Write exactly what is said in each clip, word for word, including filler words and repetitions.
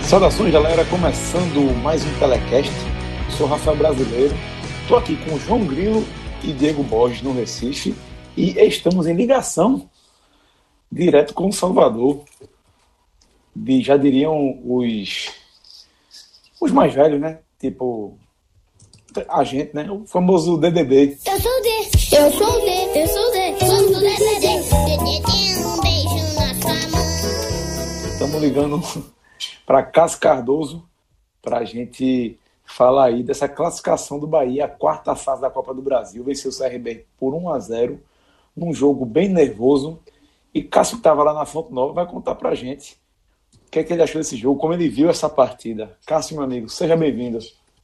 Saudações, galera, começando mais um Telecast. Eu sou Rafael Brasileiro, estou aqui com o João Grilo e Diego Borges no Recife e estamos em ligação direto com Salvador, de, já diriam os, os mais velhos, né? Tipo, a gente, né? O famoso D D D. Eu sou o D, eu sou o D, eu sou o D, somos o D D D. Um beijo na sua mão. Estamos ligando para Cássio Cardoso para a gente falar aí dessa classificação do Bahia, a quarta fase da Copa do Brasil. Venceu o C R B por um a zero, num jogo bem nervoso. E Cássio, que estava lá na Fonte Nova, vai contar para a gente o que é que ele achou desse jogo, como ele viu essa partida. Cássio, meu amigo, seja bem-vindo.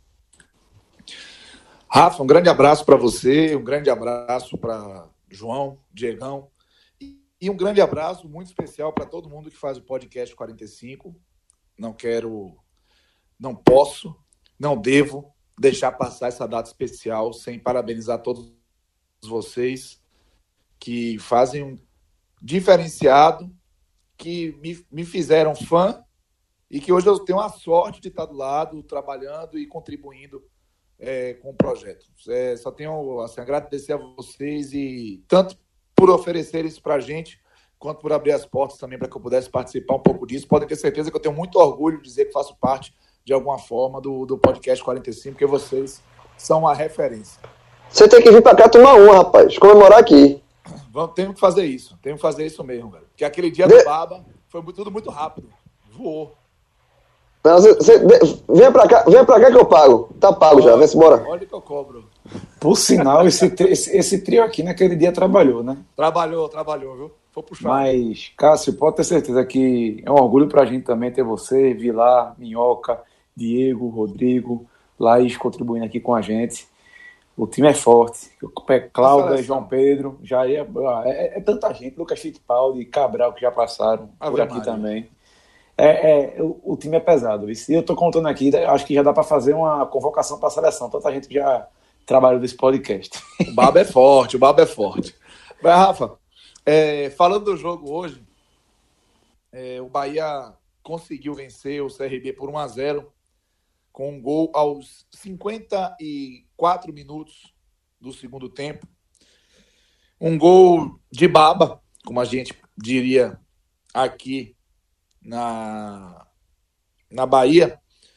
Rafa, um grande abraço para você, um grande abraço para João, Diegão, e um grande abraço muito especial para todo mundo que faz o podcast quarenta e cinco. Não quero, não posso, não devo deixar passar essa data especial sem parabenizar todos vocês que fazem um diferenciado, que me, me fizeram fã e que hoje eu tenho a sorte de estar do lado, trabalhando e contribuindo é, com o projeto. É, só tenho assim, a agradecer a vocês e tanto por oferecer isso para a gente, quanto por abrir as portas também para que eu pudesse participar um pouco disso. Podem ter certeza que eu tenho muito orgulho de dizer que faço parte, de alguma forma, do, do podcast quarenta e cinco, porque vocês são uma referência. Você tem que vir para cá tomar uma, rapaz, comemorar aqui. Vamos, temos que fazer isso, temos que fazer isso mesmo, velho. Porque aquele dia de... do Baba foi tudo muito rápido, voou. Não, você, você, venha para cá, venha para cá que eu pago. Tá pago olha, já, vem-se embora. Olha que eu cobro. Por sinal, esse, esse, esse trio aqui naquele dia trabalhou, né? Trabalhou, trabalhou, viu? Foi puxado. Mas, Cássio, pode ter certeza que é um orgulho pra gente também ter você, Vilar, Minhoca, Diego, Rodrigo, Laís contribuindo aqui com a gente. O time é forte. Cláudia, João Pedro, já é, é, é tanta gente, Lucas Fittipaldi, Cabral, que já passaram Ave por aqui Maria. Também. É, é, o, o time é pesado. E eu tô contando aqui, acho que já dá para fazer uma convocação para a seleção. Tanta gente que já trabalhou desse podcast. O Baba é forte, o Baba é forte. Mas, Rafa, é, falando do jogo hoje, é, o Bahia conseguiu vencer o C R B por um a zero, com um gol aos cinquenta e quatro minutos do segundo tempo. Um gol de baba, como a gente diria aqui na, na Bahia.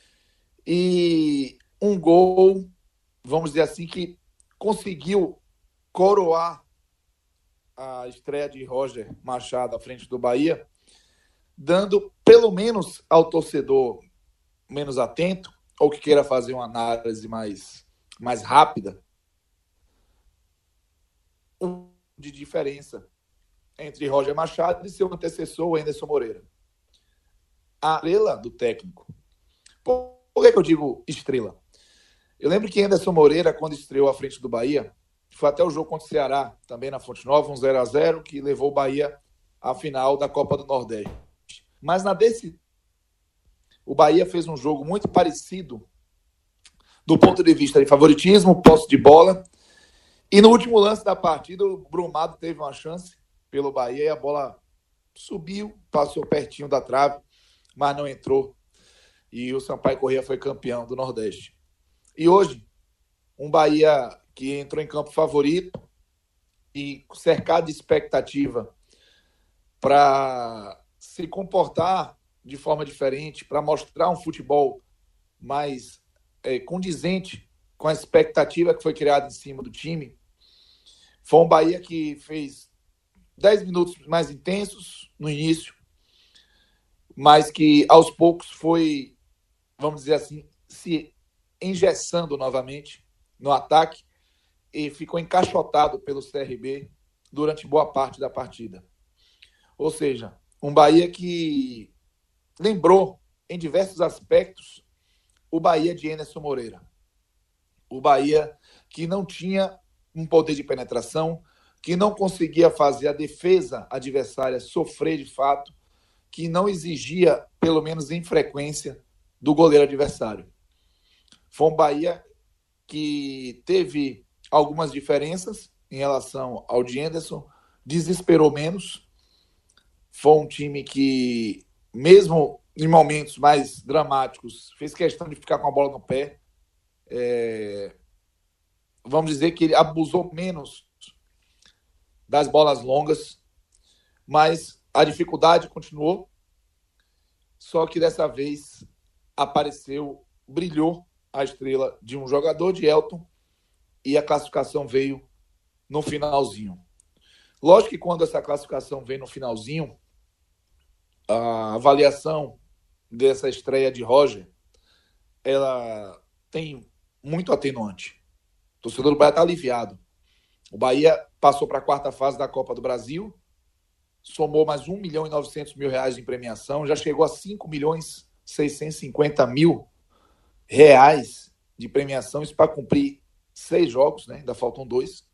E um gol, vamos dizer assim, que conseguiu coroar a estreia de Roger Machado à frente do Bahia, dando pelo menos ao torcedor menos atento, ou que queira fazer uma análise mais, mais rápida, de diferença entre Roger Machado e seu antecessor, Anderson Moreira. A estrela do técnico. Por que, que eu digo estrela? Eu lembro que Anderson Moreira, quando estreou à frente do Bahia, foi até o jogo contra o Ceará, também na Fonte Nova, um zero a zero, que levou o Bahia à final da Copa do Nordeste. Mas na decisão, o Bahia fez um jogo muito parecido do ponto de vista de favoritismo, posse de bola. E no último lance da partida, o Brumado teve uma chance pelo Bahia e a bola subiu, passou pertinho da trave, mas não entrou. E o Sampaio Corrêa foi campeão do Nordeste. E hoje, um Bahia que entrou em campo favorito e cercado de expectativa para se comportar de forma diferente, para mostrar um futebol mais é, condizente com a expectativa que foi criada em cima do time. Foi um Bahia que fez dez minutos mais intensos no início, mas que aos poucos foi, vamos dizer assim, se engessando novamente no ataque e ficou encaixotado pelo C R B durante boa parte da partida. Ou seja, um Bahia que lembrou, em diversos aspectos, o Bahia de Anderson Moreira. O Bahia que não tinha um poder de penetração, que não conseguia fazer a defesa adversária sofrer de fato, que não exigia, pelo menos em frequência, do goleiro adversário. Foi um Bahia que teve algumas diferenças em relação ao de Anderson, desesperou menos. Foi um time que, mesmo em momentos mais dramáticos, fez questão de ficar com a bola no pé. É, vamos dizer que ele abusou menos das bolas longas, mas a dificuldade continuou, só que dessa vez apareceu, brilhou a estrela de um jogador, de Elton, e a classificação veio no finalzinho. Lógico que quando essa classificação vem no finalzinho, a avaliação dessa estreia de Roger, ela tem muito atenuante. O torcedor do Bahia está aliviado. O Bahia passou para a quarta fase da Copa do Brasil, somou mais um milhão e novecentos mil reais em premiação, já chegou a cinco milhões seiscentos e cinquenta mil reais de premiação, isso para cumprir seis jogos, né? Ainda faltam dois.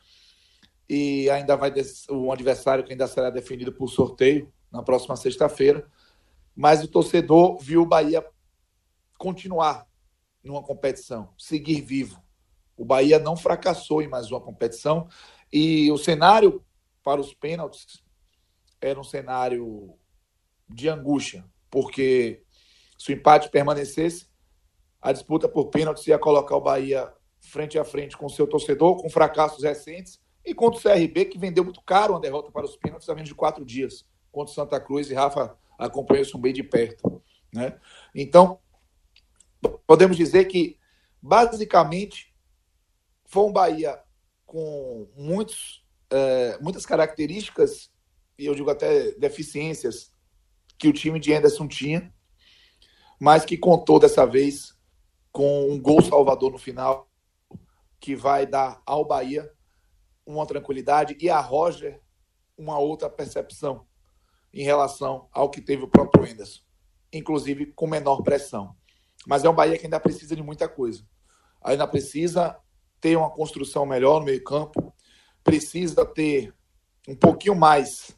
E ainda vai um adversário que ainda será definido por sorteio na próxima sexta-feira. Mas o torcedor viu o Bahia continuar numa competição, seguir vivo. O Bahia não fracassou em mais uma competição e o cenário para os pênaltis era um cenário de angústia, porque se o empate permanecesse, a disputa por pênaltis ia colocar o Bahia frente a frente com o seu torcedor, com fracassos recentes, e contra o C R B, que vendeu muito caro uma derrota para os pênaltis há menos de quatro dias, contra o Santa Cruz, e Rafa acompanhou isso bem de perto, né? Então, podemos dizer que, basicamente, foi um Bahia com muitos, é, muitas características, e eu digo até deficiências, que o time de Anderson tinha, mas que contou dessa vez com um gol salvador no final, que vai dar ao Bahia uma tranquilidade e a Roger uma outra percepção em relação ao que teve o próprio Anderson, inclusive com menor pressão. Mas é um Bahia que ainda precisa de muita coisa. Ainda precisa ter uma construção melhor no meio-campo, precisa ter um pouquinho mais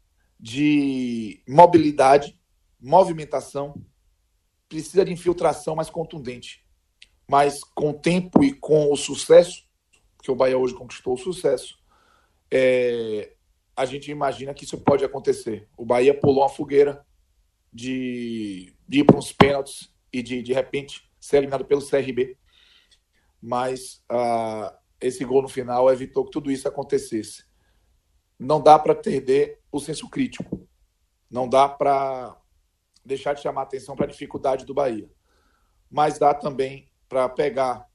de mobilidade, movimentação, precisa de infiltração mais contundente. Mas com o tempo e com o sucesso, que o Bahia hoje conquistou o sucesso, é, a gente imagina que isso pode acontecer. O Bahia pulou uma fogueira de, de ir para uns pênaltis e de, de repente, ser eliminado pelo C R B. Mas uh, esse gol no final evitou que tudo isso acontecesse. Não dá para perder o senso crítico. Não dá para deixar de chamar atenção para a dificuldade do Bahia. Mas dá também para pegar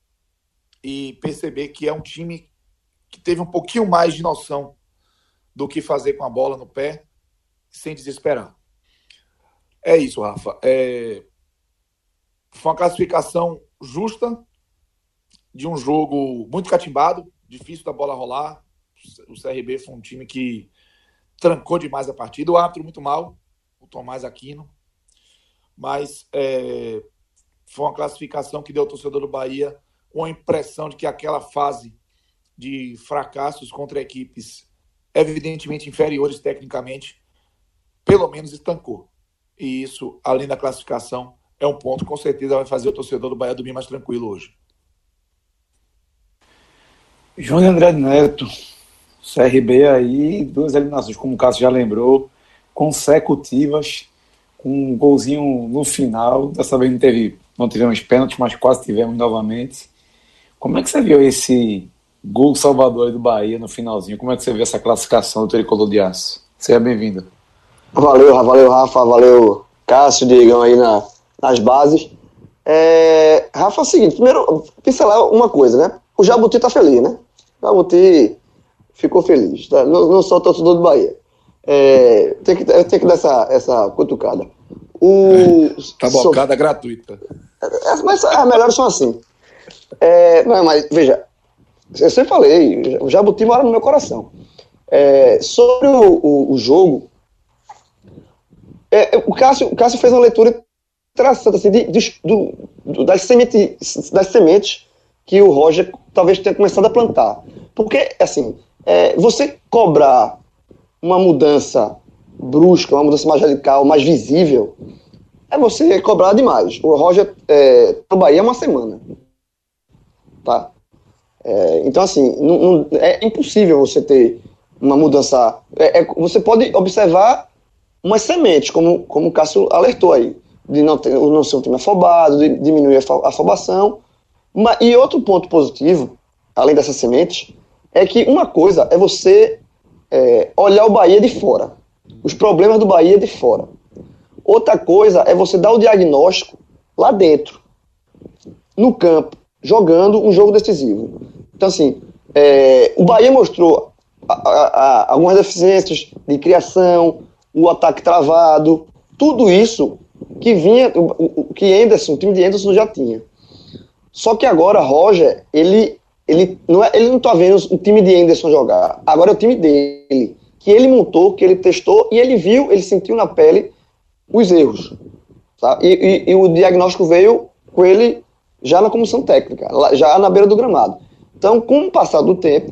e perceber que é um time que teve um pouquinho mais de noção do que fazer com a bola no pé, sem desesperar. É isso, Rafa. É... Foi uma classificação justa de um jogo muito catimbado, difícil da bola rolar. O C R B foi um time que trancou demais a partida. O árbitro muito mal, o Tomás Aquino. Mas é... foi uma classificação que deu ao torcedor do Bahia uma impressão de que aquela fase de fracassos contra equipes evidentemente inferiores tecnicamente, pelo menos estancou. E isso, além da classificação, é um ponto que com certeza vai fazer o torcedor do Bahia dormir mais tranquilo hoje. João de André Neto, C R B aí, duas eliminações, como o Cássio já lembrou, consecutivas, com um golzinho no final. Dessa vez não teve, não tivemos pênalti, mas quase tivemos novamente. Como é que você viu esse gol salvador aí do Bahia no finalzinho? Como é que você viu essa classificação do Tricolor de Aço? Seja bem-vindo. Valeu, valeu, Rafa, valeu, Cássio, Diegão aí na, nas bases. É, Rafa, é o seguinte, primeiro, pincelar uma coisa, né? O Jabuti tá feliz, né? O Jabuti ficou feliz, tá? Não, não só o torcedor do Bahia. É, tem, que, tem que dar essa, essa cutucada. O, tá bocada so, gratuita. É, mas as melhores são assim. É, não, mas veja, eu sempre falei, o Jabuti mora no meu coração. É, sobre o, o, o jogo, é, o, Cássio, o Cássio fez uma leitura interessante assim, de, de, do, do, das, sementes, das sementes que o Roger talvez tenha começado a plantar. Porque, assim, é, você cobrar uma mudança brusca, uma mudança mais radical, mais visível, é você cobrar demais. O Roger, é, no Bahia, é uma semana. Tá? É, então, assim, não, não, é impossível você ter uma mudança. É, é, você pode observar umas sementes, como, como o Cássio alertou aí, de não, ter, não ser um time afobado, de diminuir a afobação. Uma, e outro ponto positivo, além dessas sementes, é que uma coisa é você é, olhar o Bahia de fora, os problemas do Bahia de fora. Outra coisa é você dar o diagnóstico lá dentro, no campo, jogando um jogo decisivo. Então, assim, é, o Bahia mostrou a, a, a, algumas deficiências de criação, o ataque travado, tudo isso que vinha, o, o, que Anderson, o time de Anderson já tinha. Só que agora, Roger, ele, ele, não, é, ele não tá vendo o time de Anderson jogar. Agora é o time dele, que ele montou, que ele testou, e ele viu, ele sentiu na pele os erros. Tá? E, e, e o diagnóstico veio com ele já na comissão técnica, já na beira do gramado. Então, com o passar do tempo,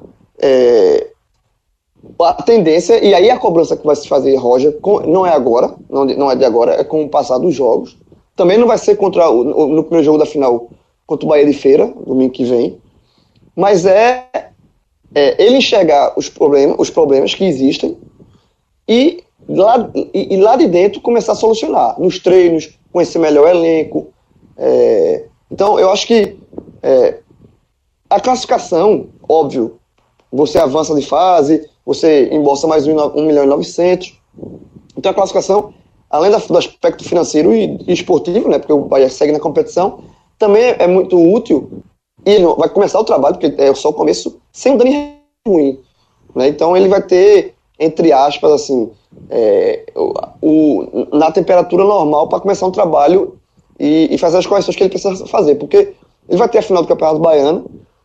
é, a tendência, e aí a cobrança que vai se fazer, Roger, com, não é agora, não, não é de agora, é com o passar dos jogos. Também não vai ser contra o, no primeiro jogo da final contra o Bahia de Feira, domingo que vem, mas é, é ele enxergar os problemas, os problemas que existem e lá, e, e lá de dentro começar a solucionar, nos treinos, conhecer melhor o elenco. É, então, eu acho que é, a classificação, óbvio, você avança de fase, você embolsa mais um, um milhão e novecentos. Então, a classificação, além do aspecto financeiro e, e esportivo, né, porque o Bahia segue na competição, também é, é muito útil e ele vai começar o trabalho, porque é só o começo, sem um dano ruim. Né? Então, ele vai ter, entre aspas, assim, é, o, o, na temperatura normal para começar um trabalho e, e fazer as correções que ele precisa fazer, porque ele vai ter a final do Campeonato Baiano.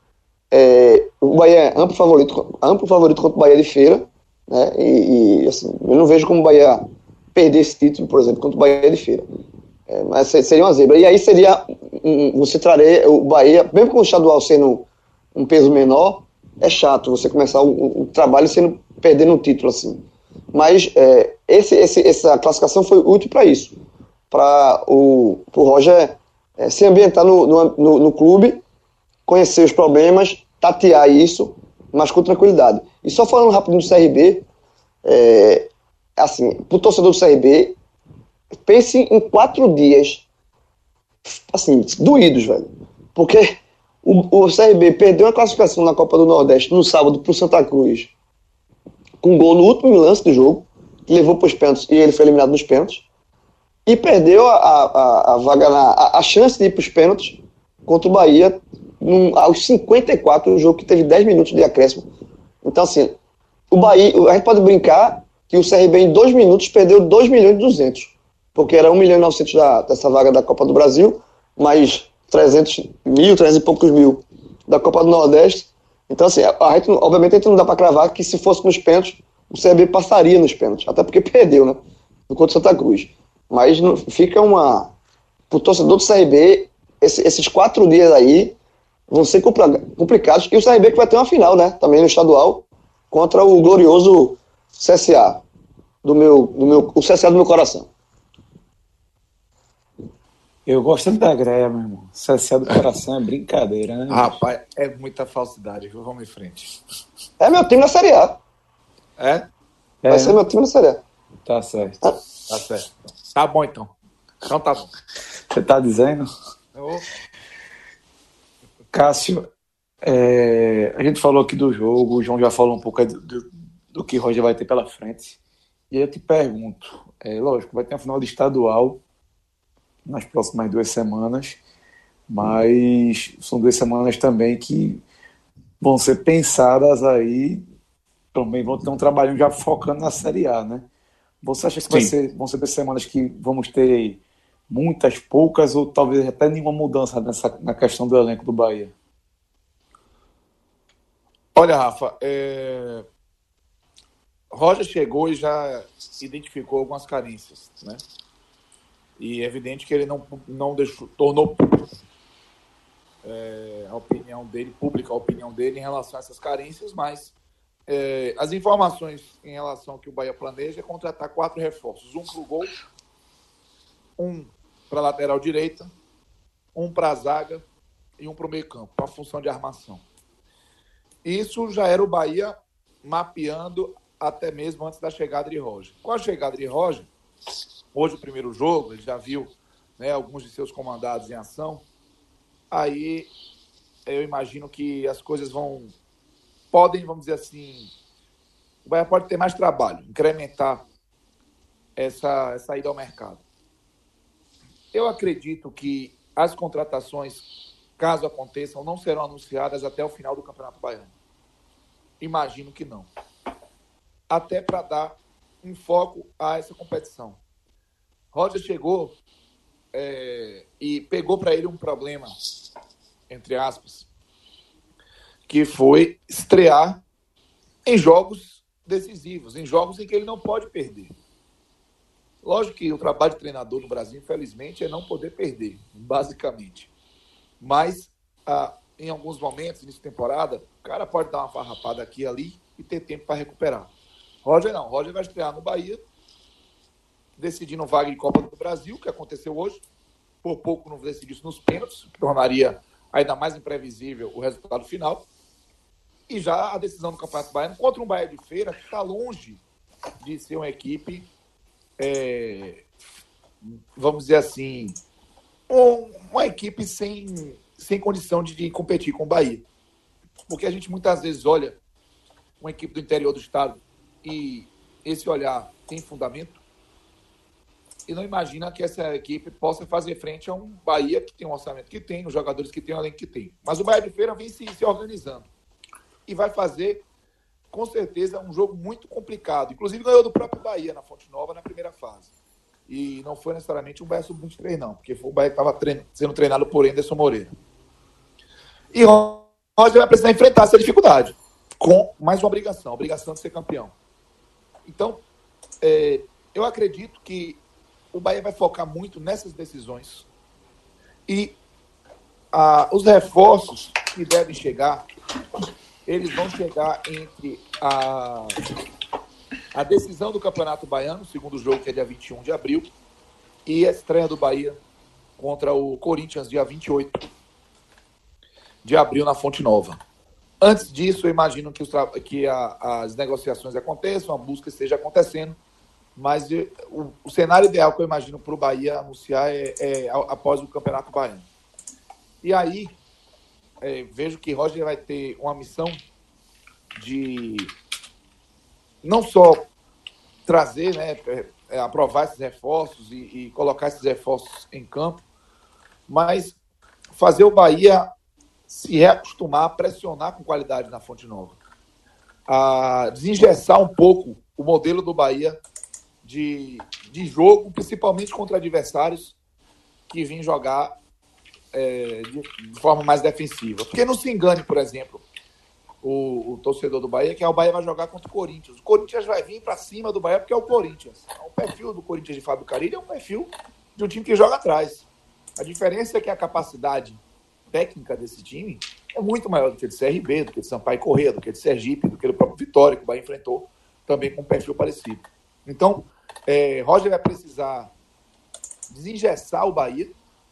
É, o Bahia é amplo favorito, amplo favorito contra o Bahia de Feira, né? e, e assim, eu não vejo como o Bahia perder esse título, por exemplo, contra o Bahia de Feira. É, mas seria uma zebra. E aí seria, um, você traria o Bahia, mesmo com o estadual sendo um peso menor, é chato você começar o, o trabalho sendo, perdendo um título assim. Mas é, esse, esse, essa classificação foi útil para isso, para o pro Roger é, se ambientar no, no, no, no clube, conhecer os problemas, tatear isso, mas com tranquilidade. E só falando rápido do C R B, é, assim, pro torcedor do C R B, pense em quatro dias, assim, doídos, velho. Porque o, o C R B perdeu a classificação na Copa do Nordeste no sábado pro Santa Cruz, com um gol no último lance do jogo, que levou pros pênaltis e ele foi eliminado nos pênaltis, e perdeu a, a, a vaga, na, a, a chance de ir pros pênaltis contra o Bahia num, aos cinquenta e quatro, um jogo que teve dez minutos de acréscimo. Então, assim, o Bahia, a gente pode brincar que o C R B em dois minutos perdeu dois milhões e duzentos, porque era um milhão e novecentos da, dessa vaga da Copa do Brasil, mais trezentos mil, trezentos e poucos mil da Copa do Nordeste. Então, assim, a, a gente, obviamente a gente não dá para cravar que se fosse nos pênaltis, o C R B passaria nos pênaltis, até porque perdeu, né, contra o Santa Cruz. Mas não, fica uma... Pro torcedor do C R B, esse, esses quatro dias aí vão ser complicados. E o C R B que vai ter uma final, né? Também no estadual, contra o glorioso C S A. Do meu, do meu, o C S A do meu coração. Eu gosto da greia, meu irmão. C S A do coração é brincadeira, né? Rapaz, é muita falsidade, viu? Vamos em frente. É meu time na Série A. É? Vai É, ser meu time na Série A. tá certo. Tá certo. Tá bom, então. Então tá bom. Você tá dizendo? Eu... Cássio, é, a gente falou aqui do jogo, o João já falou um pouco aí do, do, do que o Roger vai ter pela frente. E aí eu te pergunto, é, lógico, vai ter uma final de estadual nas próximas duas semanas, mas são duas semanas também que vão ser pensadas aí, também vão ter um trabalho já focando na Série A, né? Você acha que vai ser, vão ser duas semanas que vamos ter muitas, poucas, ou talvez até nenhuma mudança nessa, na questão do elenco do Bahia? Olha, Rafa, é... Roger chegou e já identificou algumas carências, né? E é evidente que ele não, não deixou, tornou é, a opinião dele, pública a opinião dele em relação a essas carências, mas é, as informações em relação ao que o Bahia planeja é contratar quatro reforços, um para o gol, um para a lateral direita, um para a zaga e um para o meio campo, para a função de armação. Isso já era o Bahia mapeando até mesmo antes da chegada de Roger. Com a chegada de Roger, hoje o primeiro jogo, ele já viu, né, alguns de seus comandados em ação, aí eu imagino que as coisas vão, podem, vamos dizer assim, o Bahia pode ter mais trabalho, incrementar essa, essa ida ao mercado. Eu acredito que as contratações, caso aconteçam, não serão anunciadas até o final do Campeonato Baiano. Imagino que não. Até para dar um foco a essa competição. Roger chegou é, e pegou para ele um problema, entre aspas, que foi estrear em jogos decisivos, em jogos em que ele não pode perder. Lógico que o trabalho de treinador no Brasil, infelizmente, é não poder perder, basicamente. Mas, ah, em alguns momentos, nessa temporada, o cara pode dar uma farrapada aqui e ali e ter tempo para recuperar. Roger não. Roger vai estrear no Bahia, decidindo vaga de Copa do Brasil, que aconteceu hoje. Por pouco não decidiu isso nos pênaltis, que tornaria ainda mais imprevisível o resultado final. E já a decisão do Campeonato Baiano contra um Bahia de Feira, que está longe de ser uma equipe, é, vamos dizer assim, um, uma equipe sem, sem condição de, de competir com o Bahia. Porque a gente muitas vezes olha uma equipe do interior do estado e esse olhar tem fundamento e não imagina que essa equipe possa fazer frente a um Bahia que tem um orçamento que tem, os jogadores que tem, o elenco que tem. Mas o Bahia de Feira vem se, se organizando e vai fazer, com certeza, um jogo muito complicado. Inclusive ganhou do próprio Bahia na Fonte Nova na primeira fase. E não foi necessariamente um Bahia sub vinte e três, não, porque foi o Bahia que estava trein... sendo treinado por Anderson Moreira. E Roger vai precisar enfrentar essa dificuldade com mais uma obrigação, a obrigação de ser campeão. Então, é, eu acredito que o Bahia vai focar muito nessas decisões. E ah, os reforços que devem chegar, eles vão chegar entre a, a decisão do Campeonato Baiano, o segundo jogo, que é dia vinte e um de abril, e a estreia do Bahia contra o Corinthians, dia vinte e oito de abril, na Fonte Nova. Antes disso, eu imagino que, os, que a, as negociações aconteçam, a busca esteja acontecendo, mas o, o cenário ideal que eu imagino para o Bahia anunciar é, é após o Campeonato Baiano. E aí, é, vejo que Roger vai ter uma missão de não só trazer, né, é, aprovar esses reforços e, e colocar esses reforços em campo, mas fazer o Bahia se reacostumar a pressionar com qualidade na Fonte Nova. A desengessar um pouco o modelo do Bahia de, de jogo, principalmente contra adversários que vêm jogar é, de, de forma mais defensiva. Porque não se engane, por exemplo, o, o torcedor do Bahia, que é o Bahia vai jogar contra o Corinthians. O Corinthians vai vir para cima do Bahia porque é o Corinthians. O perfil do Corinthians de Fábio Carille é um perfil de um time que joga atrás. A diferença é que a capacidade técnica desse time é muito maior do que a de C R B, do que a de Sampaio Corrêa, do que a de Sergipe, do que o próprio Vitória, que o Bahia enfrentou também com um perfil parecido. Então, é, Roger vai precisar desengessar o Bahia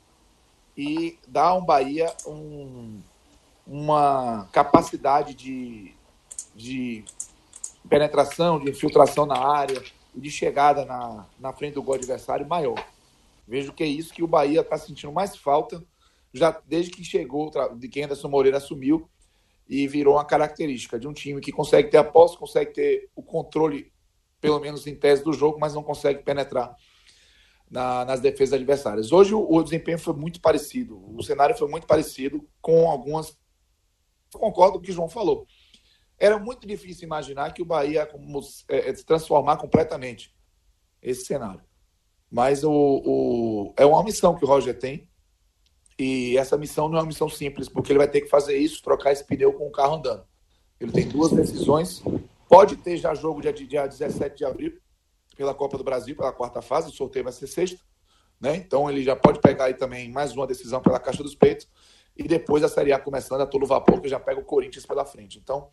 e dar ao Bahia um, uma capacidade de, de penetração, de infiltração na área e de chegada na, na frente do gol adversário maior. Vejo que é isso que o Bahia está sentindo mais falta já desde que chegou, de que Anderson Moreira assumiu e virou uma característica de um time que consegue ter a posse, consegue ter o controle, pelo menos em tese, do jogo, mas não consegue penetrar na, nas defesas adversárias. Hoje o, o desempenho foi muito parecido, o cenário foi muito parecido com algumas... Eu concordo com o que o João falou. Era muito difícil imaginar que o Bahia ia como, é, se transformar completamente esse cenário. Mas o, o, é uma missão que o Roger tem. E essa missão não é uma missão simples, porque ele vai ter que fazer isso, trocar esse pneu com o carro andando. Ele tem duas decisões. Pode ter já jogo dia, dia dezessete de abril, pela Copa do Brasil, pela quarta fase. O sorteio vai ser sexta, né? Então ele já pode pegar aí também mais uma decisão pela Caixa dos Peitos. E depois a Série A começando a todo vapor, que já pega o Corinthians pela frente. Então,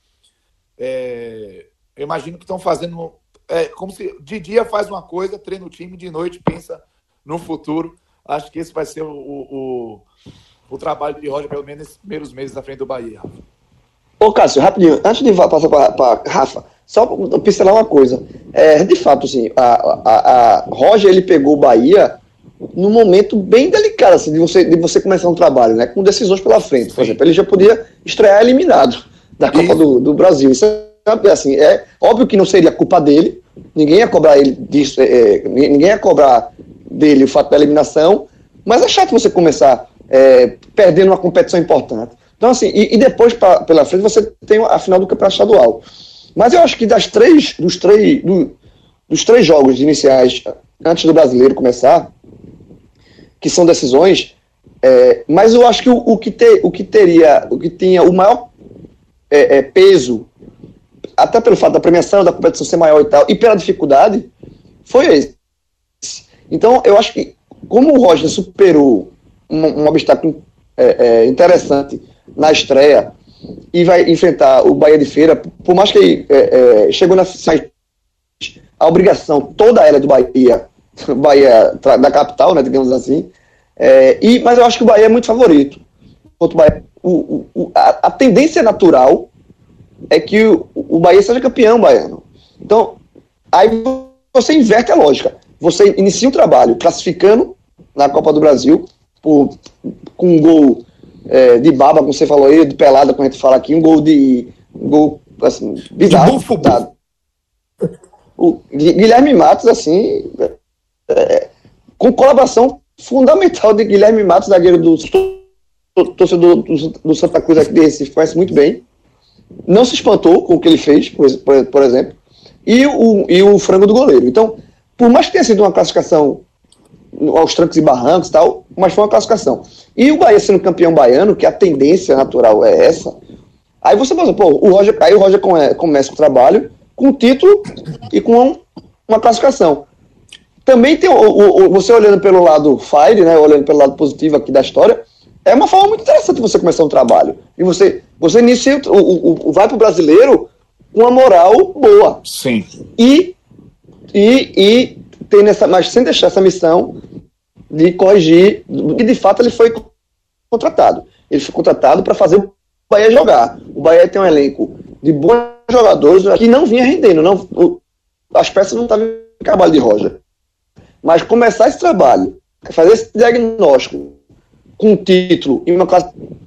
é, eu imagino que estão fazendo... É, como se de dia faz uma coisa, treina o time, de noite pensa no futuro. Acho que esse vai ser o, o, o trabalho de Roger, pelo menos nesses primeiros meses à frente do Bahia. Ô, Cássio, rapidinho, antes de passar para Rafa, só para pincelar uma coisa. É, de fato, assim, a, a, a Roger, ele pegou o Bahia num momento bem delicado, assim, de você, de você começar um trabalho, né, com decisões pela frente. Por Sim. exemplo, ele já podia estrear eliminado da Copa do, do Brasil. Isso é, assim, é óbvio que não seria culpa dele, ninguém ia cobrar ele disso, é, ninguém ia cobrar dele o fato da eliminação, mas é chato você começar é, perdendo uma competição importante. Então, assim, e, e depois pra, pela frente você tem a final do Campeonato Estadual. Mas eu acho que das três, dos, três, do, dos três jogos iniciais, antes do Brasileiro começar, que são decisões, é, mas eu acho que o, o, que te, o que teria, o que tinha o maior é, é, peso, até pelo fato da premiação, da competição ser maior e tal, e pela dificuldade, foi esse. Então, eu acho que, como o Roger superou um, um obstáculo é, é, interessante na estreia e vai enfrentar o Bahia de Feira, por mais que ele é, é, chegou na a obrigação toda ela do Bahia, Bahia da capital, né, digamos assim, é, e, mas eu acho que o Bahia é muito favorito. O, Bahia, o, o, a, a tendência natural é que o, o Bahia seja campeão baiano. Então, aí você inverte a lógica. Você inicia um trabalho classificando na Copa do Brasil, por, com um gol é, de baba, como você falou aí, de pelada, como a gente fala aqui, um gol de. Um gol assim, bizarro. Bufo, bufo. O Guilherme Matos, assim, é, com colaboração fundamental de Guilherme Matos, zagueiro do torcedor do, do, do Santa Cruz aqui de Recife, conhece muito bem. Não se espantou com o que ele fez, por, por, por exemplo, e o, e o frango do goleiro. Então, por mais que tenha sido uma classificação aos trancos e barrancos e tal, mas foi uma classificação. E o Bahia sendo campeão baiano, que a tendência natural é essa, aí você pensa, pô, o Roger, aí o Roger come, começa o trabalho com um título e com um, uma classificação. Também tem o, o, o, você olhando pelo lado Fire, né, olhando pelo lado positivo aqui da história, é uma forma muito interessante de você começar um trabalho. E você, você inicia, o, o, o, vai pro brasileiro com uma moral boa. Sim. E, e, e tem nessa, mas sem deixar essa missão de corrigir, e de fato ele foi contratado. Ele foi contratado para fazer o Bahia jogar. O Bahia tem um elenco de bons jogadores que não vinha rendendo. Não, o, as peças não estavam em trabalho de Roger. Mas começar esse trabalho, fazer esse diagnóstico com um título e uma classe.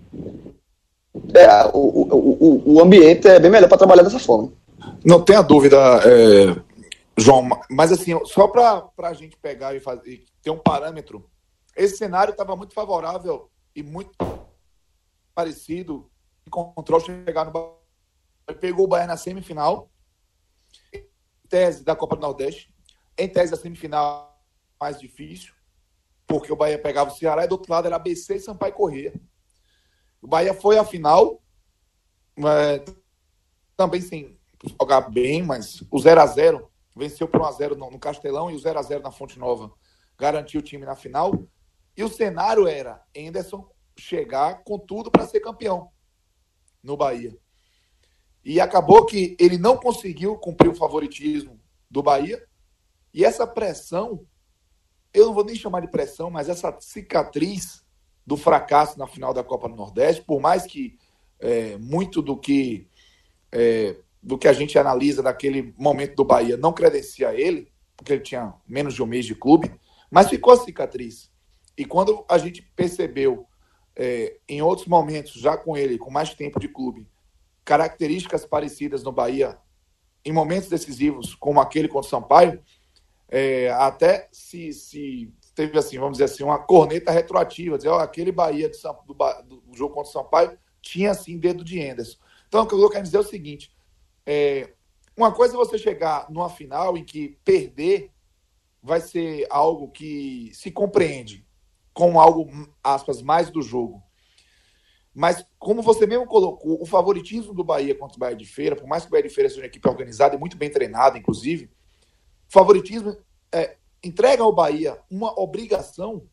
É, o, o, o ambiente é bem melhor para trabalhar dessa forma. Não tenha dúvida, é, João, mas assim, só para a gente pegar e, fazer, e ter um parâmetro, esse cenário estava muito favorável e muito parecido, encontrou chegar no Bahia, pegou o Bahia na semifinal, em tese da Copa do Nordeste, em tese da semifinal mais difícil, porque o Bahia pegava o Ceará e do outro lado era A B C e Sampaio Corrêa. O Bahia foi à final, é, também sem jogar bem, mas o zero a zero venceu por um a zero no, no Castelão e o zero a zero na Fonte Nova garantiu o time na final. E o cenário era Henderson chegar com tudo para ser campeão no Bahia. E acabou que ele não conseguiu cumprir o favoritismo do Bahia. E essa pressão, eu não vou nem chamar de pressão, mas essa cicatriz do fracasso na final da Copa do Nordeste, por mais que é, muito do que, é, do que a gente analisa daquele momento do Bahia não credencia ele, porque ele tinha menos de um mês de clube, mas ficou a cicatriz. E quando a gente percebeu, é, em outros momentos, já com ele, com mais tempo de clube, características parecidas no Bahia, em momentos decisivos, como aquele contra o Sampaio, é, até se, se teve, assim, vamos dizer assim, uma corneta retroativa, dizer, ó, aquele Bahia de São, do, do jogo contra o Sampaio tinha, assim, dedo de Henderson. Então, o que eu quero dizer é o seguinte, é, uma coisa é você chegar numa final em que perder vai ser algo que se compreende como algo, aspas, mais do jogo. Mas, como você mesmo colocou, o favoritismo do Bahia contra o Bahia de Feira, por mais que o Bahia de Feira seja uma equipe organizada e muito bem treinada, inclusive, o favoritismo é, entrega ao Bahia uma obrigação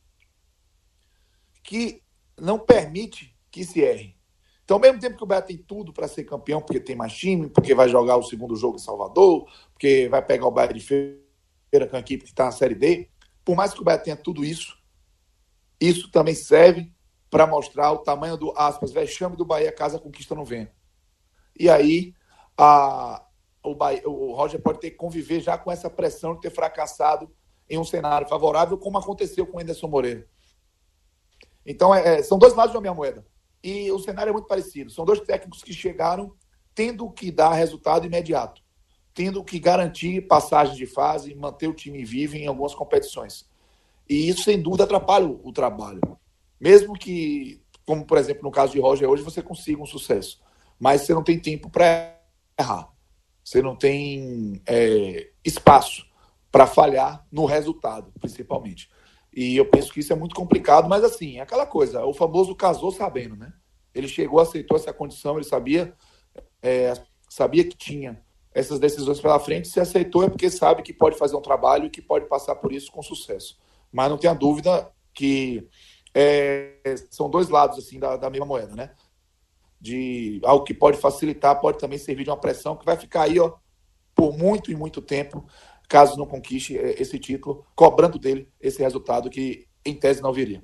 que não permite que se erre. Então, ao mesmo tempo que o Bahia tem tudo para ser campeão, porque tem mais time, porque vai jogar o segundo jogo em Salvador, porque vai pegar o Bahia de Feira, que é uma equipe que está na Série D, por mais que o Bahia tenha tudo isso, isso também serve para mostrar o tamanho do, aspas, vexame do Bahia caso a conquista não venha. E aí a, o, Bahia, o Roger pode ter que conviver já com essa pressão de ter fracassado em um cenário favorável, como aconteceu com o Anderson Moreira. Então, é, é, são dois lados de uma mesma moeda. E o cenário é muito parecido. São dois técnicos que chegaram tendo que dar resultado imediato, tendo que garantir passagem de fase, manter o time vivo em algumas competições. E isso, sem dúvida, atrapalha o, o trabalho. Mesmo que, como por exemplo, no caso de Roger, hoje você consiga um sucesso, mas você não tem tempo para errar. Você não tem é, espaço para falhar no resultado, principalmente. E eu penso que isso é muito complicado, mas assim, é aquela coisa, o famoso casou sabendo, né? Ele chegou, aceitou essa condição, ele sabia, é, sabia que tinha essas decisões pela frente, se aceitou é porque sabe que pode fazer um trabalho e que pode passar por isso com sucesso. Mas não tenha dúvida que é, são dois lados assim da, da mesma moeda, né? De algo que pode facilitar, pode também servir de uma pressão que vai ficar aí, ó, por muito e muito tempo, caso não conquiste esse título, cobrando dele esse resultado que, em tese, não viria.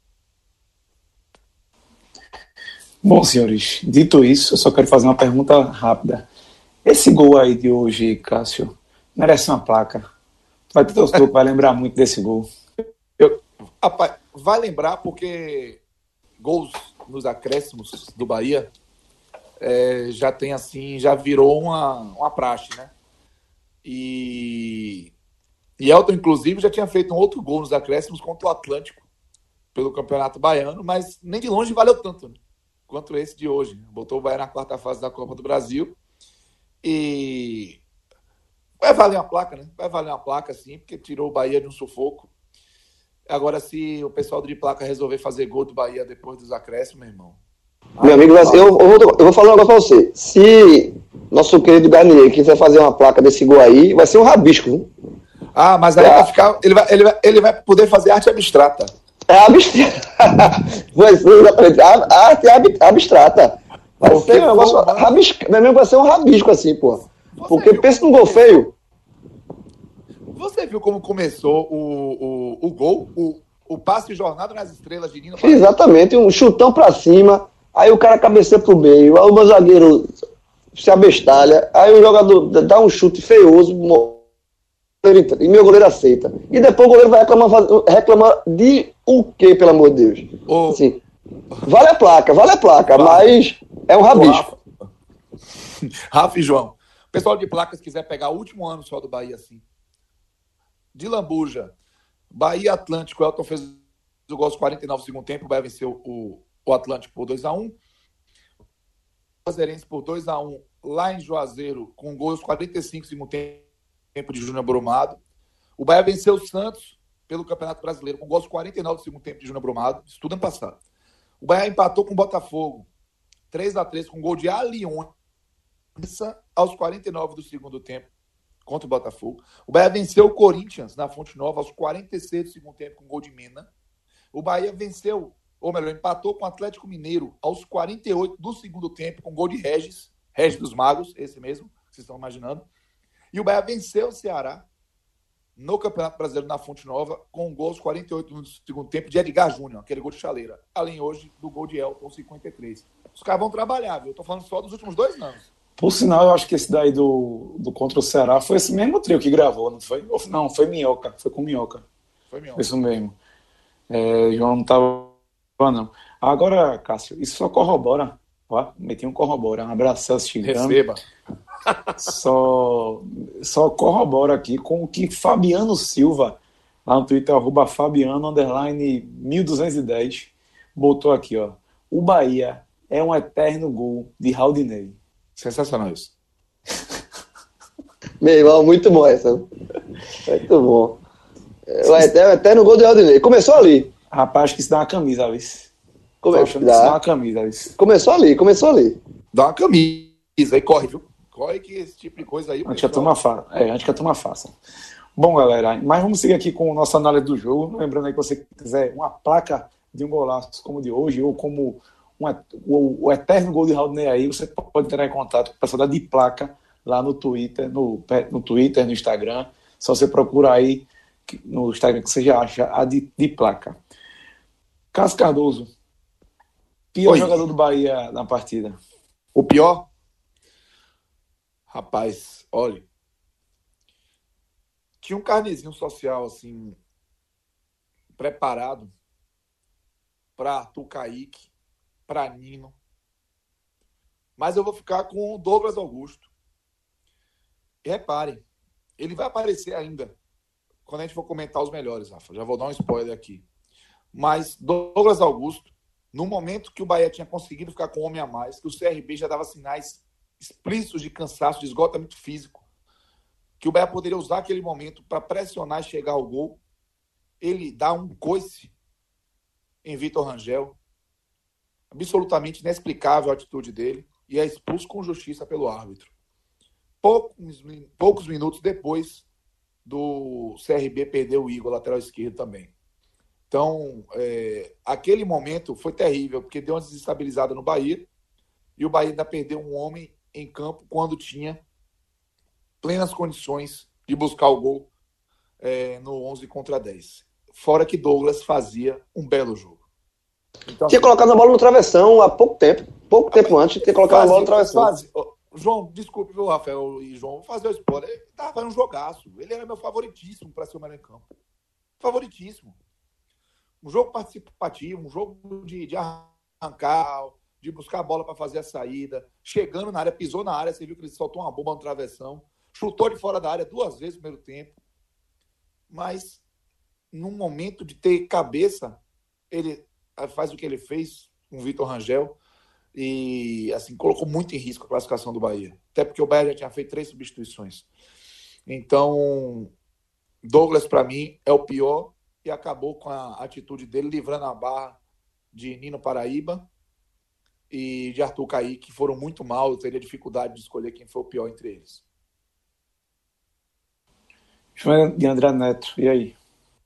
Bom, senhores, dito isso, eu só quero fazer uma pergunta rápida. Esse gol aí de hoje, Cássio, merece uma placa. Vai ter torcedor que vai lembrar muito desse gol. Eu, rapaz, vai lembrar porque gols nos acréscimos do Bahia é, já tem assim, já virou uma, uma praxe, né? E, e Elton, inclusive, já tinha feito um outro gol nos acréscimos contra o Atlântico pelo Campeonato Baiano, mas nem de longe valeu tanto, né, quanto esse de hoje. Botou o Bahia na quarta fase da Copa do Brasil e vai valer uma placa, né? Vai valer uma placa, sim, porque tirou o Bahia de um sufoco. Agora, se o pessoal de placa resolver fazer gol do Bahia depois dos acréscimos, meu irmão... Meu amigo, eu, eu, vou, eu vou falar um negócio pra você. Se nosso querido Garnier quiser fazer uma placa desse gol aí, vai ser um rabisco, viu? Ah, mas aí é. vai ficar. Ele vai, ele, vai, ele vai poder fazer arte abstrata. É abstrata. Vai ser exatamente. A arte abstrata. Vai Porque ser um negócio. Rabisco, meu amigo, vai ser um rabisco assim, pô. Você Porque pensa num gol feio. Você viu como começou o, o, o gol? O, o passe jornada nas estrelas de Nino? Exatamente, um chutão pra cima. Aí o cara cabeceia pro meio, aí o meu zagueiro se abestalha, aí o jogador dá um chute feioso e meu goleiro aceita. E depois o goleiro vai reclamar, reclamar de o quê, pelo amor de Deus? Oh. Assim, vale a placa, vale a placa, vale. Mas é um rabisco. Oh, Rafa. Rafa e João, o pessoal de placas quiser pegar o último ano só do Bahia assim. De Lambuja, Bahia Atlântico, o Elton fez o gol aos quarenta e nove do segundo tempo, o Bahia venceu o o Atlântico por dois a um. O Juazeirense por dois a um lá em Juazeiro, com gols quarenta e cinco do segundo tempo de Júnior Brumado. O Bahia venceu o Santos pelo Campeonato Brasileiro, com gols quarenta e nove do segundo tempo de Júnior Brumado. Isso tudo ano passado. O Bahia empatou com o Botafogo três a três com gol de Aliônisa aos quarenta e nove do segundo tempo contra o Botafogo. O Bahia venceu o Corinthians na Fonte Nova aos quarenta e seis do segundo tempo com gol de Mena. O Bahia venceu ou melhor, empatou com o Atlético Mineiro aos quarenta e oito do segundo tempo, com gol de Regis, Regis dos Magos, esse mesmo, que vocês estão imaginando. E o Bahia venceu o Ceará no Campeonato Brasileiro na Fonte Nova, com gol aos quarenta e oito do segundo tempo de Edgar Júnior, aquele gol de chaleira. Além hoje do gol de Elton, cinquenta e três. Os caras vão trabalhar, viu? Eu tô falando só dos últimos dois anos. Por sinal, eu acho que esse daí do, do contra o Ceará foi esse mesmo trio que gravou, não foi? Não, foi Minhoca, foi com Minhoca. Foi Minhoca. Isso mesmo. É, João não tava... não. Agora, Cássio, isso só corrobora. Ó, meti um corrobora. Um abraço, Celso Chigano. Receba. Só, só corrobora aqui com o que Fabiano Silva, lá no Twitter, arroba Fabiano, underline mil duzentos e dez, botou aqui, ó. O Bahia é um eterno gol de Raudinei. Sensacional isso. Meu irmão, muito bom essa. Muito bom. O eterno, eterno gol de Raudinei. Começou ali. Rapaz, acho que isso dá uma camisa, Alice. Come... Acho que isso dá uma camisa, Alice. Começou ali, começou ali. Dá uma camisa, aí corre, viu? Corre que esse tipo de coisa aí... Antes que a turma faça. É, antes que a turma faça. Bom, galera, mas vamos seguir aqui com a nossa análise do jogo. Lembrando aí que você quiser uma placa de um golaço como o de hoje, ou como uma, o, o eterno gol de Raudinei aí, você pode entrar em contato com o pessoal da De Placa, lá no Twitter, no, no Twitter, no Instagram. Só você procura aí no Instagram que você já acha a de, de Placa. Cássio Cardoso, pior Oi. jogador do Bahia na partida. O pior? Rapaz, olha, tinha um carnezinho social, assim, preparado para Arthur Kaique, para Nino. Mas eu vou ficar com o Douglas Augusto. E reparem, ele vai aparecer ainda quando a gente for comentar os melhores, Rafa. Já vou dar um spoiler aqui. Mas Douglas Augusto, no momento que o Bahia tinha conseguido ficar com um homem a mais, que o C R B já dava sinais explícitos de cansaço, de esgotamento físico, que o Bahia poderia usar aquele momento para pressionar e chegar ao gol, ele dá um coice em Vitor Rangel, absolutamente inexplicável a atitude dele, e é expulso com justiça pelo árbitro. Poucos, poucos minutos depois do C R B perder o Igor, lateral esquerdo também. Então, é, aquele momento foi terrível, porque deu uma desestabilizada no Bahia, e o Bahia ainda perdeu um homem em campo quando tinha plenas condições de buscar o gol é, no onze contra dez. Fora que Douglas fazia um belo jogo. Então, tinha assim, colocado a bola no travessão há pouco tempo. Pouco tempo antes, tinha colocado a bola no travessão. Fazia, João, desculpe, viu, Rafael e João, vou fazer o spoiler. Ele tava um jogaço. Ele era meu favoritíssimo para ser o melhor em campo. Favoritíssimo. Um jogo participativo, um jogo de, de arrancar, de buscar a bola para fazer a saída. Chegando na área, pisou na área, você viu que ele soltou uma bomba no travessão. Chutou de fora da área duas vezes no primeiro tempo. Mas, num momento de ter cabeça, ele faz o que ele fez com o Vitor Rangel e, assim, colocou muito em risco a classificação do Bahia. Até porque o Bahia já tinha feito três substituições. Então, Douglas, para mim, é o pior e acabou com a atitude dele, livrando a barra de Nino Paraíba e de Arthur Kaique, que foram muito mal. Eu teria dificuldade de escolher quem foi o pior entre eles. João de André Neto, e aí?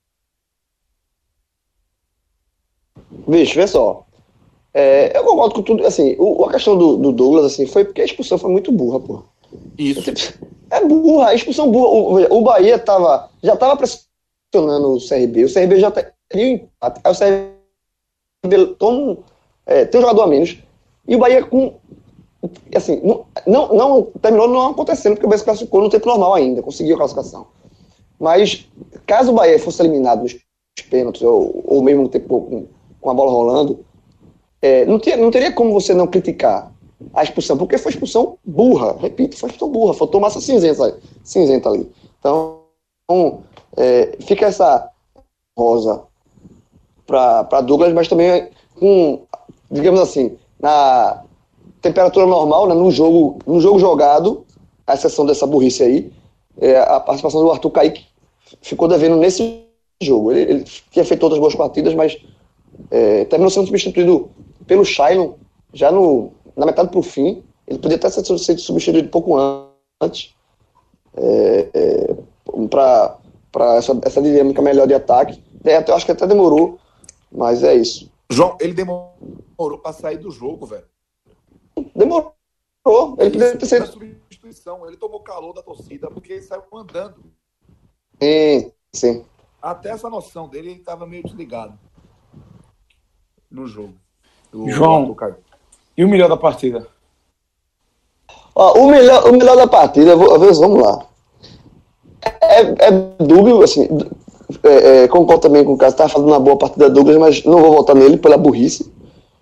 Bicho, vê só. É, eu concordo com tudo. Assim, o, a questão do, do Douglas assim, foi porque a expulsão foi muito burra, pô. Isso. É burra, a expulsão burra. O, o Bahia tava, já estava pressionando o C R B. O C R B já teria um empate. Aí o C R B toma, é, tem um jogador a menos. E o Bahia com. Assim, não, não, não terminou não acontecendo, porque o Bahia se classificou no tempo normal ainda, conseguiu a classificação. Mas, caso o Bahia fosse eliminado nos pênaltis, ou, ou mesmo tempo com, com a bola rolando, é, não, tinha, não teria como você não criticar a expulsão, porque foi expulsão burra, repito, foi expulsão burra, faltou massa cinzenta, cinzenta ali. Então, é, fica essa rosa para Douglas, mas também com, digamos assim, na temperatura normal, né, no, jogo, no jogo jogado, a exceção dessa burrice aí, é, a participação do Arthur Kaique ficou devendo nesse jogo. Ele, ele tinha feito outras boas partidas, mas é, terminou sendo substituído pelo Shailon já no, na metade para o fim. Ele podia até ser substituído um pouco antes é, é, para essa, essa dinâmica melhor de ataque. É, eu acho que até demorou, mas é isso. João, ele demorou para sair do jogo, velho. Demorou. Ele poderia ter sido. Substituição. Ele tomou calor da torcida porque ele saiu andando. Sim, sim. Até essa noção dele, ele estava meio desligado no jogo. O João, e o melhor da partida? Ó, o, melhor, o melhor da partida, vou, vamos lá. É, é dúbio, assim, é, é, concordo também com o Cássio, estava fazendo uma boa partida Douglas, mas não vou votar nele pela burrice.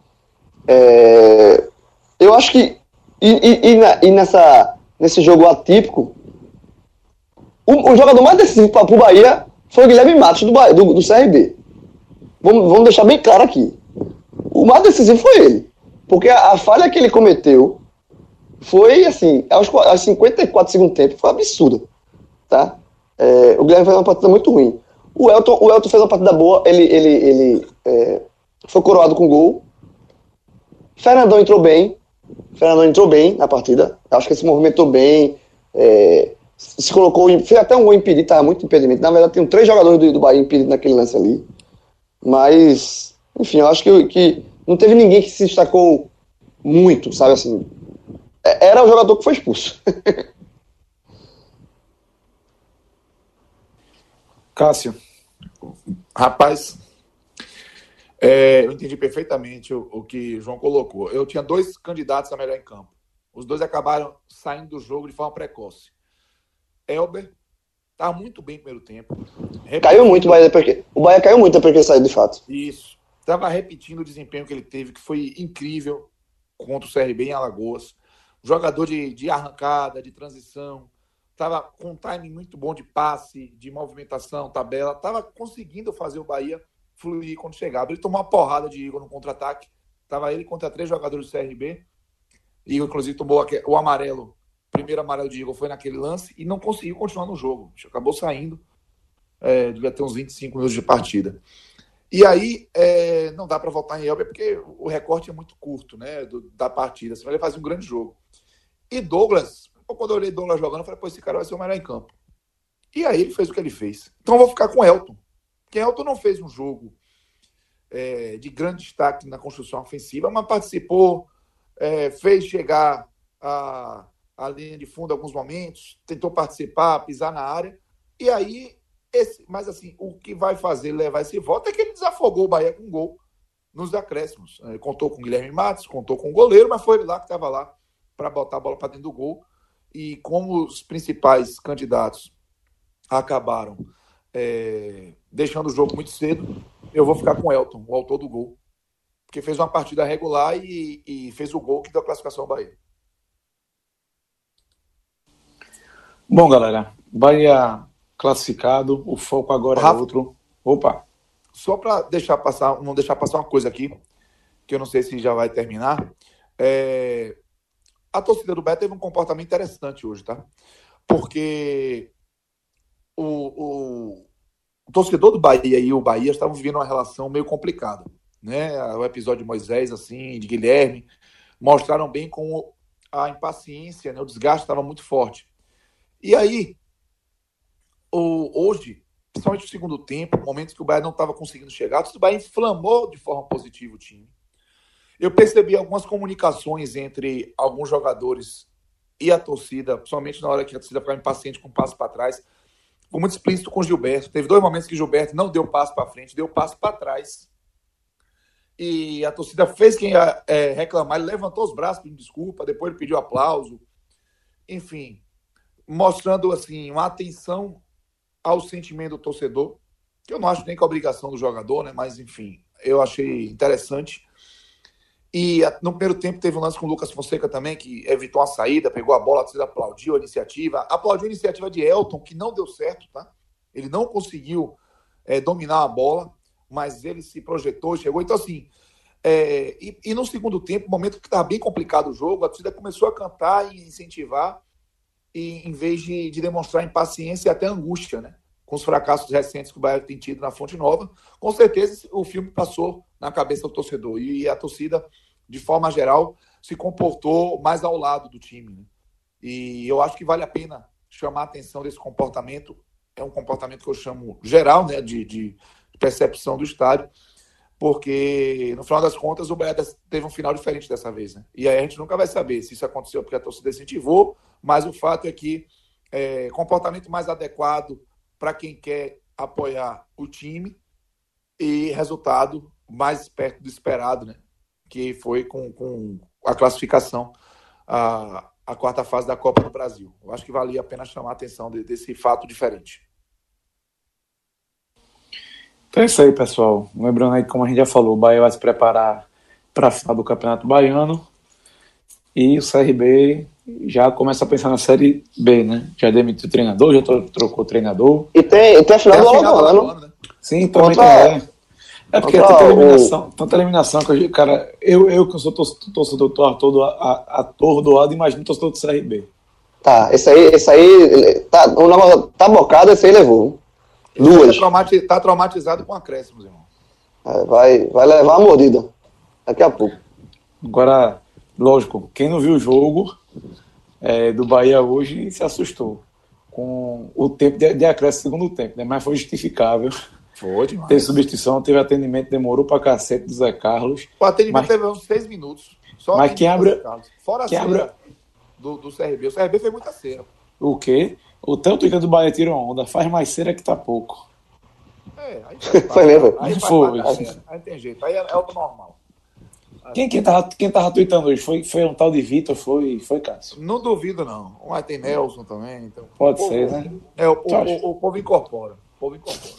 É, eu acho que e, e, e, na, e nessa, nesse jogo atípico, o, o jogador mais decisivo para o Bahia foi o Guilherme Matos do, do, do C R B. Vamos, vamos deixar bem claro aqui. O mais decisivo foi ele. Porque a, a falha que ele cometeu foi, assim, aos, aos cinquenta e quatro do segundo tempo, foi absurda. Tá? É, o Guilherme fez uma partida muito ruim. O Elton, o Elton fez uma partida boa, ele, ele, ele é, foi coroado com gol. Fernandão entrou bem. Fernandão entrou bem na partida. Acho que ele se movimentou bem. É, se colocou, fez até um gol impedido, estava muito impedimento. Na verdade, tem três jogadores do, do Bahia impedidos naquele lance ali. Mas, enfim, eu acho que, que não teve ninguém que se destacou muito, sabe assim. Era o jogador que foi expulso. Cássio. Rapaz, é, eu entendi perfeitamente o, o que o João colocou. Eu tinha dois candidatos a melhor em campo. Os dois acabaram saindo do jogo de forma precoce. Elber está muito bem no primeiro tempo. Repetindo... Caiu muito o Bahia, porque o Bahia caiu muito depois que ele saiu, de fato. Isso. Estava repetindo o desempenho que ele teve, que foi incrível contra o C R B em Alagoas. Jogador de, de arrancada, de transição. Estava com um timing muito bom de passe, de movimentação, tabela. Estava conseguindo fazer o Bahia fluir quando chegava. Ele tomou uma porrada de Igor no contra-ataque. Estava ele contra três jogadores do C R B. Igor, inclusive, tomou o amarelo. O primeiro amarelo de Igor foi naquele lance e não conseguiu continuar no jogo. Acabou saindo. É, devia ter uns vinte e cinco minutos de partida. E aí, é, não dá para voltar em Elber porque o recorte é muito curto, né, do, da partida. Senão ele faz um grande jogo. E Douglas, quando eu olhei Douglas jogando, eu falei, pô, esse cara vai ser o melhor em campo. E aí ele fez o que ele fez. Então eu vou ficar com o Elton. Porque Elton não fez um jogo é, de grande destaque na construção ofensiva, mas participou, é, fez chegar a, a linha de fundo em alguns momentos, tentou participar, pisar na área. E aí, esse, mas assim, o que vai fazer levar esse voto é que ele desafogou o Bahia com um gol nos acréscimos. Ele contou com o Guilherme Matos, contou com o goleiro, mas foi ele lá que estava lá para botar a bola para dentro do gol. E como os principais candidatos acabaram é, deixando o jogo muito cedo, eu vou ficar com o Elton, o autor do gol, porque fez uma partida regular e, e fez o gol que deu a classificação ao Bahia. Bom, galera, Bahia classificado, o foco agora Rafa, é outro. Opa! Só para deixar passar, não deixar passar uma coisa aqui, que eu não sei se já vai terminar. É, a torcida do Bahia teve um comportamento interessante hoje, tá? Porque o, o, o torcedor do Bahia e o Bahia estavam vivendo uma relação meio complicada, né? O episódio de Moisés, assim, de Guilherme, mostraram bem como a impaciência, né? O desgaste estava muito forte. E aí, o, hoje, principalmente no segundo tempo, momentos que o Bahia não estava conseguindo chegar, o Bahia inflamou de forma positiva o time. Eu percebi algumas comunicações entre alguns jogadores e a torcida, principalmente na hora que a torcida ficava impaciente com o passo para trás. Ficou muito explícito com o Gilberto. Teve dois momentos que o Gilberto não deu passo para frente, deu passo para trás. E a torcida fez quem ia é, reclamar, ele levantou os braços pedindo desculpa, depois ele pediu aplauso. Enfim, mostrando assim uma atenção ao sentimento do torcedor, que eu não acho nem que é obrigação do jogador, né? Mas enfim, eu achei interessante. E no primeiro tempo teve um lance com o Lucas Fonseca também, que evitou uma saída, pegou a bola, a torcida aplaudiu a iniciativa, aplaudiu a iniciativa de Elton, que não deu certo, tá? Ele não conseguiu é, dominar a bola, mas ele se projetou, chegou. Então, assim, é, e, e no segundo tempo, momento que estava bem complicado o jogo, a torcida começou a cantar e incentivar, e, em vez de, de demonstrar impaciência e até angústia, né? Com os fracassos recentes que o Bahia tem tido na Fonte Nova, com certeza o filme passou na cabeça do torcedor. E a torcida, de forma geral, se comportou mais ao lado do time, né? E eu acho que vale a pena chamar a atenção desse comportamento. É um comportamento que eu chamo geral, né, de, de percepção do estádio, porque, no final das contas, o Bahia teve um final diferente dessa vez, né? E aí a gente nunca vai saber se isso aconteceu porque a torcida incentivou, mas o fato é que é, comportamento mais adequado para quem quer apoiar o time e resultado mais perto do esperado, né? Que foi com, com a classificação à, à quarta fase da Copa do Brasil. Eu acho que valia a pena chamar a atenção de, desse fato diferente. Então é isso aí, pessoal. Lembrando aí, como a gente já falou, o Bahia vai se preparar para a final do Campeonato Baiano e o C R B já começa a pensar na Série B, né? Já demitiu o treinador, já trocou o treinador. E tem, tem a final É a do final do ano, ano, né? Sim, também Contra- é. É porque é contra tanta o- eliminação, tanta eliminação que, eu- cara, eu, eu que sou torcedor, torcedor tô todo atordoado, imagino o torcedor do C R B. Tá, esse aí, esse aí, tá, o negócio tá bocado, esse aí levou. Duas. Está traumati- tá traumatizado com acréscimos, irmão. É, vai, vai levar a mordida daqui a pouco. Agora, lógico, quem não viu o jogo é, do Bahia hoje se assustou com o tempo de, de acréscimo segundo tempo, né? Mas foi justificável. Foi demais. Teve substituição, teve atendimento, demorou pra cacete do Zé Carlos. O atendimento Mas- teve uns seis minutos. Só Mas atendimento quem abre- do Zé Carlos. Fora a quem cera abre- do, do C R B. O C R B fez muita cera. O quê? O tanto que do Bahia tirou onda, faz mais cera que tá pouco. É, aí faz Foi mesmo? Aí faz Foi. parte da cera. Aí não tem jeito. Aí é, é o normal. Quem, quem, tava, quem tava tweetando hoje? Foi, foi um tal de Vitor? Foi, foi Cássio? Não duvido, não. Mas tem Nelson também. Então, Pode o povo, ser, né? É, o, o, o, o povo incorpora. O povo incorpora.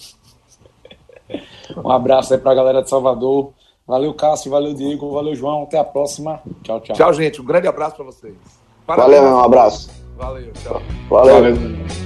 Um abraço aí pra galera de Salvador. Valeu, Cássio. Valeu, Diego. Valeu, João. Até a próxima. Tchau, tchau. Tchau, gente. Um grande abraço pra vocês. Parabéns. Valeu, um abraço. Valeu, tchau. Valeu. Valeu.